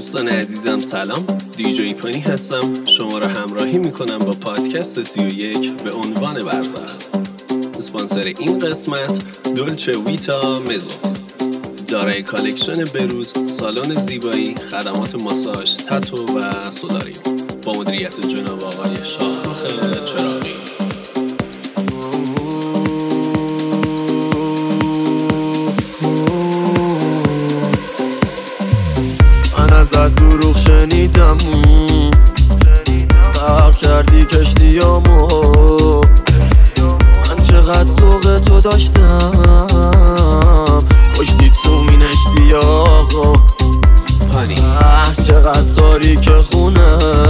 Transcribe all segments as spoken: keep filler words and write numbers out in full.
دوستان عزیزم سلام، دیجی پانی هستم. شما را همراهی میکنم با پادکست سی و یک به عنوان برزخ. اسپانسر این قسمت دولچه ویتا مزو، دارای کالکشن بروز، سالن زیبایی، خدمات ماساژ، تتو و سولاریوم با مدیریت جناب آقای شاهرخ چراغی. من ازت دروغ شنیدم، غرق کردی کشتیامو. من چقدر ذوق تو داشتم، کشتی تو مین اشتیاقو. اه چقدر تاریک خونه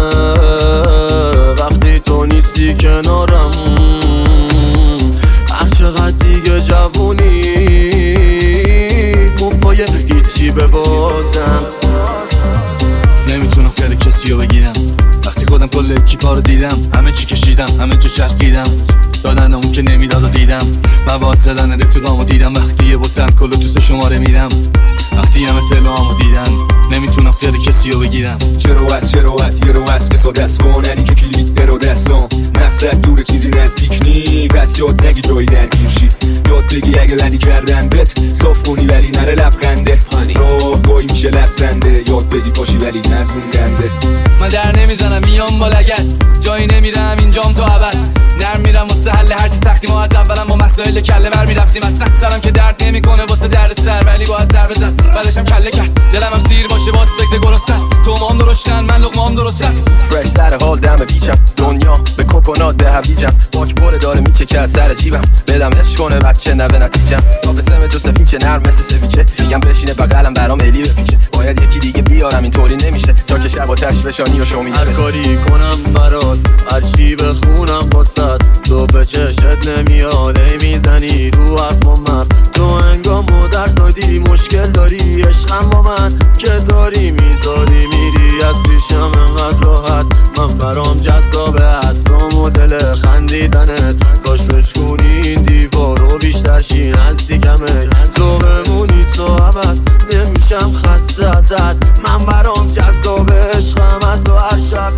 وقتی تو نیستی کنارم. اه چقدر دیگه جوونی مو پای هیچی ببازم. نمیتونم خیلی کسی رو بگیرم وقتی خودم کل اکیپا رو دیدم. همه چی کشیدم، همه جا چرخیدم، دادن اون که نمیداد و دیدم. مواد زدن رفیقامو دیدم وقتی یه بوتن کلو توس شماره میدم. وقتی همه تلوامو دیدن نمیتونم خیلی کسی رو بگیرم. چرا وست چرا وست یه رو وست کسا دست واننی که کلید درو دستان. مقصد دور چیزی نزدیک نی، پس یاد نگی جایی درگیر شی. یاد بگی اگه لنی کردن بت صاف کنی ولی نره لبخنده. راه گاهی میشه لبزنده، یاد بگی پاشی ولی نزون گنده. من در نمیزنم میام با لگت، جایی نمیرم اینجام تا ابد. نرم میرم واسه حل هرچی سختی. ما از اولم با مسائل کله بر میرفتیم، از سخت سرم که درد نمیکنه واسه درد سر، ولی با از ضربه زد بعدشم کله کرد. دلم هم سیر باشه باز فکر گرست است. تو مام درشتن من لقمام درست است. فرش سر حال دم بیچم، دنیا به کوکونات به هویجم. باک بره داره میچکه از سر جیبم، بدم عشق کنه بچه نوه نتیجم. نافسه جو سفیچه نرم مثل سویچه، میگم بشینه بغلم برام الی بپیچه. باید یکی دیگه بیارم اینطوری نمیشه تا که شب و تشوشانی و شومی. هر کاری کنم برات، هر چی بخونم واسات، تو به چشت نمیاد ای میزنی رو حرف و مرف. تو انگامو در زادی مشکل داری، عشقم با من که داری میذاری میری از پیشم انقدر راحت. من برام جذابه حتی مدل خندیدنت، کاش بشکونی این دیوارو بیشتر شی نزدیکمه. تو بمونی تو ابد نمیشم خسته ازت، من برام جذابه عشقم حتی هر شب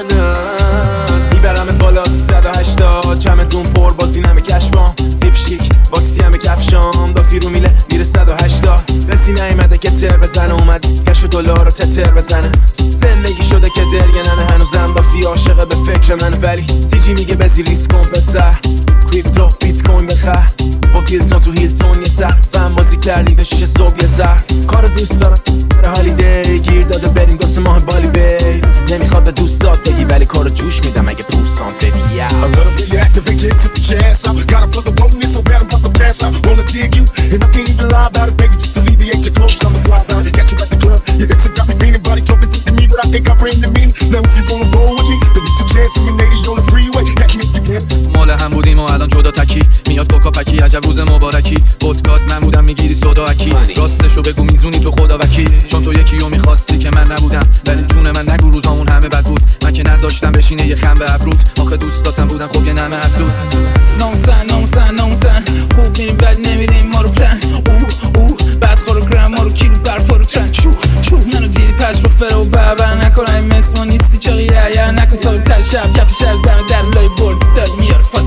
دیدنت. میبرم بالا سیصد و هشتاد، چمدون پر بازی نمه کشبام. تیپ شیک باکسی همه کفشام، دافی رو میله میره صد و هشتاد. رسی نیمده که تر بزنه، اومد کشف دلار رو تتر بزنه. زندگی شده که درگننه، هنوزم دافی عاشقه به فکر من، ولی سی جی میگه بزی ریسک کن پسر. کریپتو بیت کوین بخر با گیلزون تو هیلتون یه سر. فهم بازی کردیم به شیشه صبح یه زر. کارو دوست دارم بره هالیدی، گیر داده بریم دوست ماه بالی بی. نمیخواد به دوستات بگی ولی کارو جوش میدم اگه پوسان بدی. A little bit activated, tip the chance out. Gotta put the bone in so bad I'm about to pass out. Wanna dig you, and I can't even lie about it, baby. Just alleviate your clothes, I'ma fly about it. Got you at the club, your hips have got me feeling. Body talking to me, but I think I bring the mean. Now if you wanna roll with me, then it's a chance for you, lady, on the freeway. Catch me if you can. مال هم بودیم و الان جدا تکی، میاد کوکا پکی عجب روز مبارکی. ودکات من بودم میگیری سودا اکی، راستشو بگو میزونی تو خدا وکیل. چون تو یکی رو میخواستی که من نبودم، ولی جون من نگو روزامون همه بد بود. من که نذاشتم بشینه یه خم به ابروت، آخه دوستاتم بودن خب یه نمه حسود. نامزن نامزن نامزن خوب میریم بد نمیریم ما رو پلن. اوه اوه بعد خورو گرم ما رو کیلو برفا رو ترن. چو چو منو دیدی پش با فرا و بابا نکن این مثل ما نیستی چاقی یا نکن ساقی تر شب کف شهر دم در لای برد داد میاره فاز.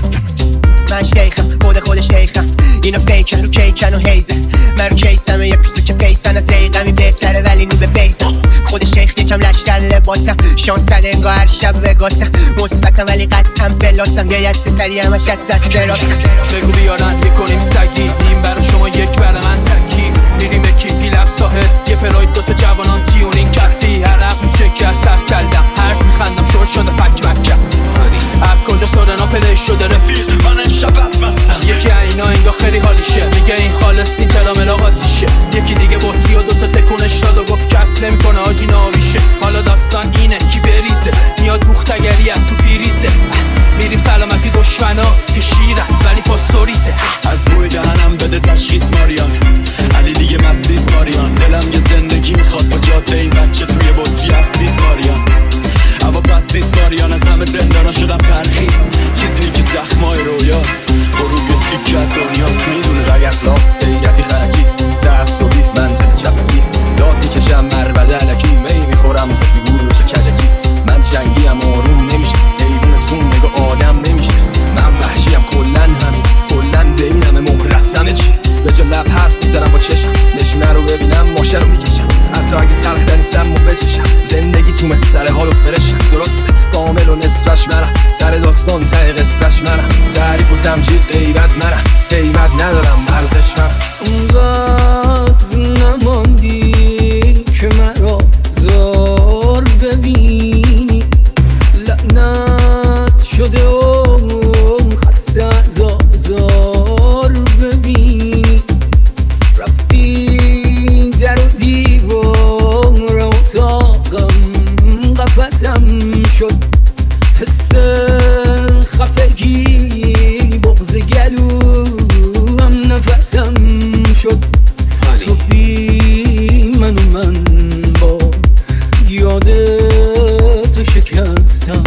من شیخم خود خود شیخم، اینا فیکن رو کیکن و هیزه. من رو کیسمه یک پیزو که فیسن، از ایقمی بهتره ولی نو به بیزم. خود شیخ یکم لشتر لباسم، شانس داده انگاه هر شب وگاسم. مثبتم ولی قطعا بلاسم، یه یسته سری همش از دست راستم. بگو بیارن میکنیم سگی، این برا شما یک بر من تکی. میریم به کیپی لب ساحل، یه پراید دوتا جوانان تیونین کفی. عرق میچکی از سر کلدم، هرز میخندم شورت شده فک مکم. اب کجا سورنا پلی شده رفیق من امشب بدمستم. یکی اینا انگاه خیلی حالیشه، میگه این خالص نی ترامل آقاتیشه. یکی دیگه بطی و دوتا تکونش داد و گفت کف نمیکنه آجی ناویشه. حالا داستان اینه کی بریزه، میاد بوختگری تو فیریزه. میریم سلامتی دشمنا که شیرن ولی پاستوریزه. از بوی دهنم بده تشخیص ماریان، علی سر حال و فرشم درسته کامل و نصفش منم سر داستان ته قصهش منم تعریف و تمجید غیبت منم قیمت ندارم ارزش منم اونقدر نماندی که مرا زار ببینی لعنت شده و خسته ازار ببینی رفتی در و دیوار اتاقم قفسم شد حس خفگی بغض گلوم نفسم شد تو بی من و من با یاد تو شکستم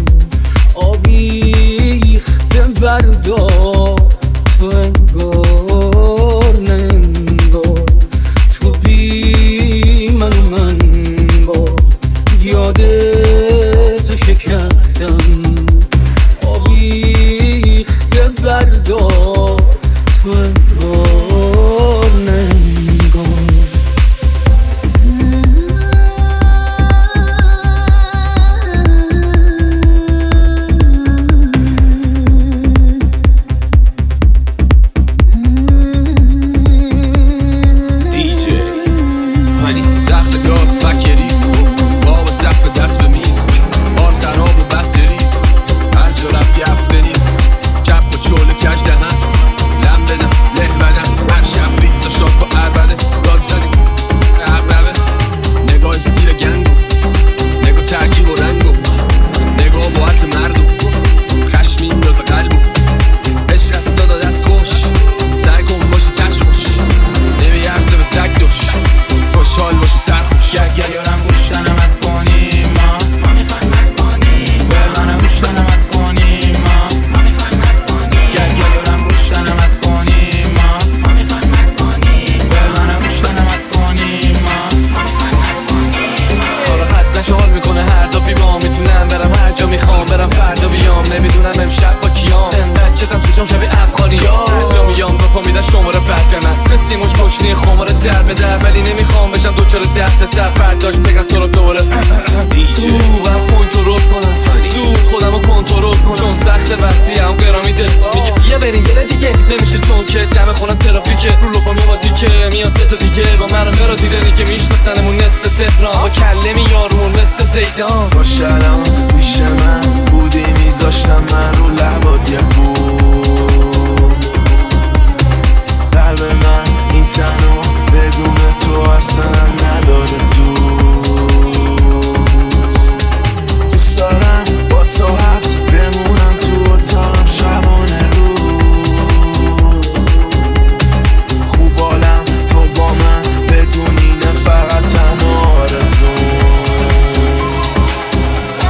آویخته بردار تو انگار ننگار تو بی من و من با یاد تو شکستم آویخته بردار تو انگار ننگار تخت گاز فکریز باب سقف دست به میز آن خراب و بحث ریز هر جا رفتی هفته نیست چپ و چول کج دهن لم بدم له بدم هر شب بیست تا شاد با عربده داد زنی عقربه نگاه استیل گنگو نگاه ترکیب و رنگو نگاه باعت مردو خشم میندازه قلبو عشق از دادا دست خوش سعی کن باشی تش خوش نمی عرضه به سگ دوش خوشحال باشی سرخوش گرگر یارم گوشتنم از کنیم ما ما میخوایم از کنیم به منم گوشتنم از کنیم ما ما میخوایم از کنیم گرگر یارم گوشتنم از کنیم ما ما میخوایم از کنیم به منم گوشتنم از کنیم ما ما میخوایم از کنیم حالا حد نشه حال میکنه هر دافی با میتونم برم هر جا میخوام برم فردا بیام نمیدونم امشب با کیام این بچه‌تم توشم شبیه افغانیا هر جا میام رفا میدن شماره بد به من مثل موش گشنی خماره در به در ولی نمیخوام بشم دوچار درد سر فرداش بگن سراب دوباره تو غفون تو رو کنم زود خودم رو کنترل کنم چون سخت وقتی هم گرامی دل میگه بیا بریم بره دیگه نمیشه چون که دم خونم ترافیکه رو لپا میما دیگه میان سه تا دیگه با من رو مرا دیدنی که میشناسنمون نصف تهران با کله میارمون مثل زیدان با شرم پیش من بودی میذاشتم من رو لبات یه بود قلب من این تنو بدون تو اصلا نداره دوست دوست دارم با تو حبس بمونم تو اتاقم شبانه روز خوب حالم تو با من بدون اینه فقط تنها آرزو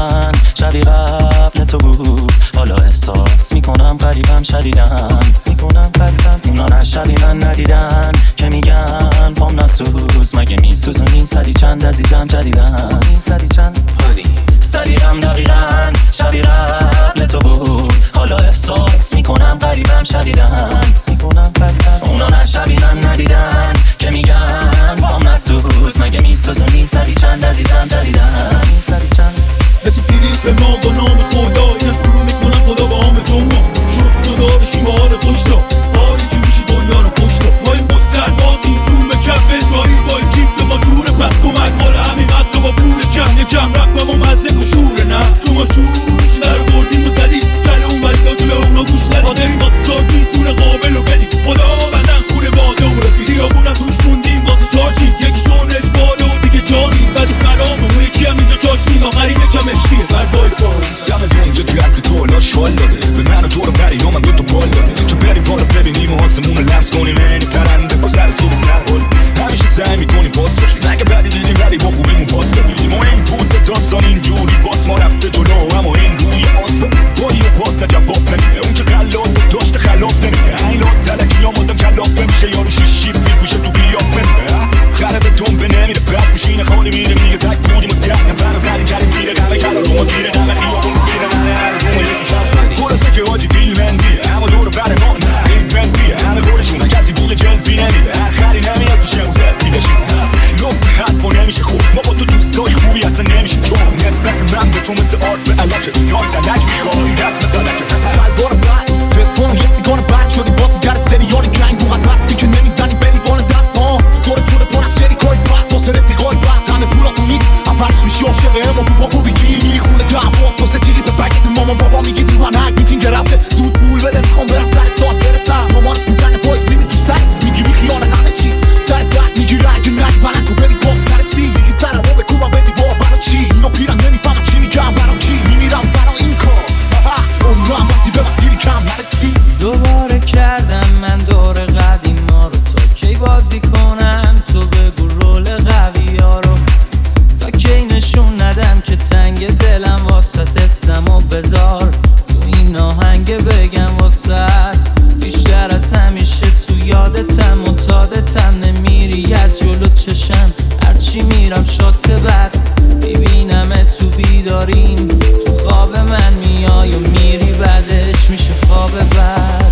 ندیدن شبی قبل تو بود حالا احساس میکنم قریبم شدیدن میکنم قریبم اونا نه شبی من ندیدن که میگن پام نسوز مگه میسوزونی صدی چند عزیزم جدیدن صدی چند پانی صدیقم دقیقا شبی قبل تو بود حالا احساس میکنم قریبم شدیدن میکنم قریبم اونا نه شبی من ندیدن که میگن پام نسوز مگه میسوزونی صدی چند عزیزم جدیدن صدی چند رسیدید به ما با نام خدا اینم شروع میکنم خدا با همه جمعه شوخ گذارشی با حال خوش را آریجی میشی دنیا رو پشت را ما این مستر بازیم جون به کف بزاری با این جیب به ما جوره پس کمک مال همین مطلب با پول کم یکم رک به ما مزه و شوره نه شما شورش در بردیم و زدید جل اون ولیداتو به اونا گوش ندید ما داریم واسه چار سور قابل و بدید خدا بدن خونه باده و رفی خیابونم توش موندیم واسه چار چیز یکیشون اجباله و دیگه جانی زدش مرام و یکی هم اینجا جاش نیست آخرین یکم عشقیه بردای کار دم رنج درد تو لاش شال داده به من و تو رو پری من دو تا بال داده تو بریم بالا ببینیم و آسمون رو لمس کنیم اینی پرنده با سر صبح سر بال همیشه سعی میکنیم پاس باشیم اگه بدی دیدیم ولی با خوبیمون پاس دادیم ما این بود به داستان اینجوری واس ما رفته جلو اما این روی آسفه بایی و پات جواب نمیده اون که قلات داشته خلاف نمیده این لات تلکی یا مادم کلاف نمیشه یارو شیش جیب میپوشه تو قیافه خرب دنبه نمیره بعد میشینه خالی میره میگه تک بودیم و ده نفر زنی کردیم زیر قمه کلا رو ما گیره قمه خیابون زیر قمه عرضه ما یکی شب خلاصه که حاجی فیلمندیه اما دور بر ما نه این فندیه همه خورشونه کسی بول جلفی نمیده آخری نمیاد تو شم زدی بشید لب حرفا نمیشه خوب ما با تو دوستای خوبی اصلا نمیشه چون نسبت من به تو مثل آرد به علکه یاد دلک میخوای دست فلکه خلوار بعد تلفن یه سیگار بعد شدی باز گر سریال گنگ و حرفی که نمیزنی بلیوان دست ها دور جون پر از شریکای بحث واسه رفیقای بعد همه پولاتو میدی اولش میشی عاشق اما با خوبی گیری خونه دعوا واسه تیری به بگید ماما بابا میگی دیوانک میتینگ رفته زود پول بده میخوام برم سر ساعت برسم مامان میزنه پای سینی تو سرت میگی بی خیال همه چی سر بعد میگی رنگ نگیونک و بری باز سر سی میگی سر رو بکوبم به دیوار برا چی اینو پیرن نمیفهمم چی میگم برا کی میمیرم برا این کار اون رو هم وقتی به من گیری کم نرسی دوباره کردم من دور قدیما رو تا کی بازی کنم تو بگو رول قوی ها رو تا کی نشون ندم که تنگ دلم واسط اسم و بذار تو این آهنگ بگم واسط بیشتر از همیشه تو یادتم و تادتم نمیری از جلو چشم هرچی میرم شات بد میبینم تو بیداریم تو خواب من میای و میری بعدش میشه خواب بد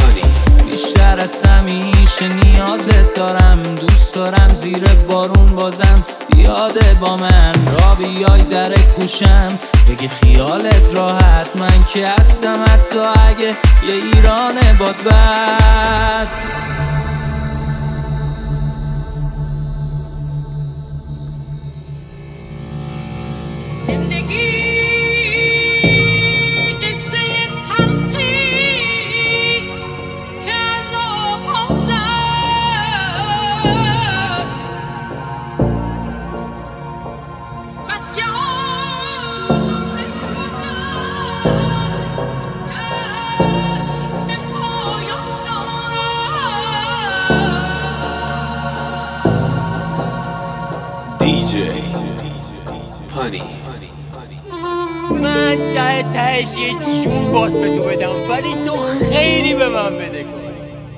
بیشتر از همیشه نیازت دارم دوست دارم زیر بارون بازم بیاده با من را بیای در گوشم بگی خیالت راحت من که هستم حتی اگه یه ایران باد بد من ته تهش یه جون باز به تو بدم ولی تو خیلی به من بده کن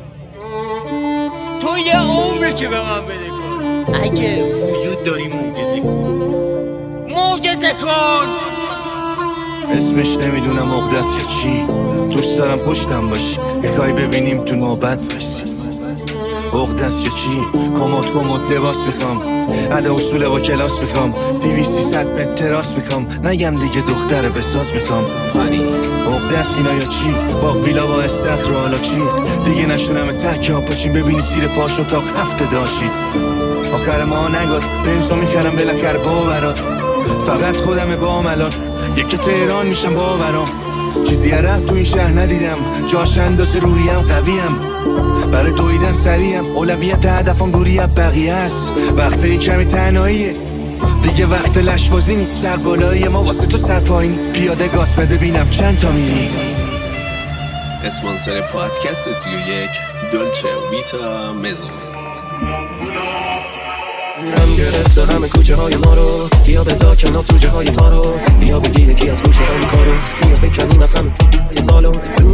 تو یه عمره که به من بده کن اگه وجود داری معجزه کن معجزه کن اسمش نمیدونم مقدس یا چی دوست دارم پشتم باشی میخوای ببینیم تو نوبت وایسی مقدس یا چی کموت کموت لباس میخوام عده اصول با کلاس میخوام دویستی صد متر تراس میخوام نگم دیگه دختر بساز میخوام پانی مقدس اینا یا چی باق ویلا با استخر و حالا چی دیگه نشونم ترک ها پاچین ببینی سیر پاش اتاق هفته داشی آخر ما نگاد بنزو میخرم بالاخره باورات فقط خودم با الان یکی تهران میشم باورام چیزی عرب تو این شهر ندیدم جاش اندازه روحیم قویم برای دویدن سریم اولویت هدفم دوری از بقیه است وقتی کمی تنهاییه دیگه وقت لشبازی نی سر بالایی ما واسه تو سر پایین پیاده گاز بده بینم چند تا میری اسپانسر پادکست سی و یک دولچه ویتا مزون رم گرفته همه کوچه های ما رو، بیا بزا کنار سوجه های تارو، بیا بگی یکی از گوشه های کارو، بیا بکنیم از همه سالو.